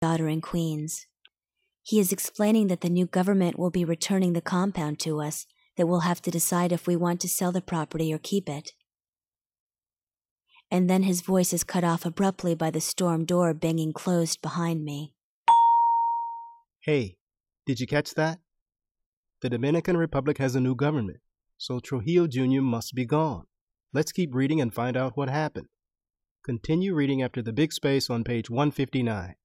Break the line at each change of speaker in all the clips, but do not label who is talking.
daughter in Queens. He is explaining that the new government will be returning the compound to us, that we'll have to decide if we want to sell the property or keep it. And then his voice is cut off abruptly by the storm door banging closed behind me.
Hey, did you catch that? The Dominican Republic has a new government, so Trujillo Jr. must be gone. Let's keep reading and find out what happened. Continue reading after the big space on page 159.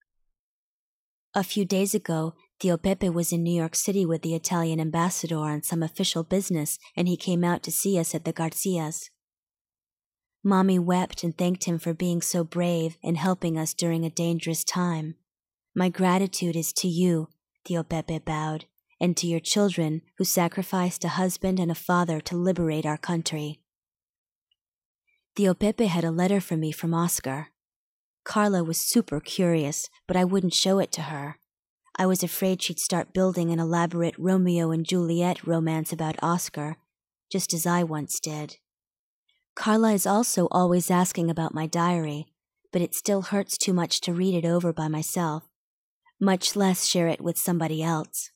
A few days ago, Tio Pepe was in New York City with the Italian ambassador on some official business, and he came out to see us at the Garcias. Mommy wept and thanked him for being so brave and helping us during a dangerous time. My gratitude is to you, Tio Pepe bowed, and to your children who sacrificed a husband and a father to liberate our country. Tio Pepe had a letter for me from Oscar. Carla was super curious, but I wouldn't show it to her. I was afraid she'd start building an elaborate Romeo and Juliet romance about Oscar, just as I once did. Carla is also always asking about my diary, but it still hurts too much to read it over by myself, much less share it with somebody else.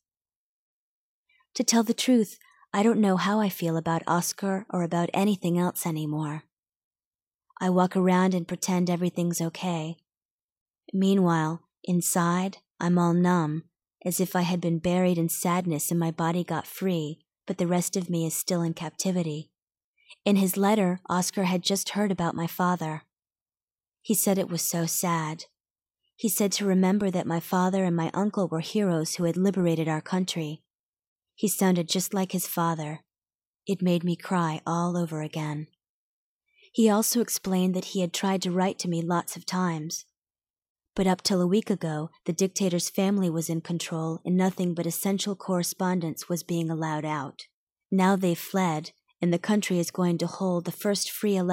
To tell the truth, I don't know how I feel about Oscar or about anything else anymore. I walk around and pretend everything's okay. Meanwhile, inside, I'm all numb, as if I had been buried in sadness and my body got free, but the rest of me is still in captivity. In his letter, Oscar had just heard about my father. He said it was so sad. He said to remember that my father and my uncle were heroes who had liberated our country. He sounded just like his father. It made me cry all over again. He also explained that he had tried to write to me lots of times. But up till a week ago, the dictator's family was in control and nothing but essential correspondence was being allowed out. Now they've fled, and the country is going to hold the first free election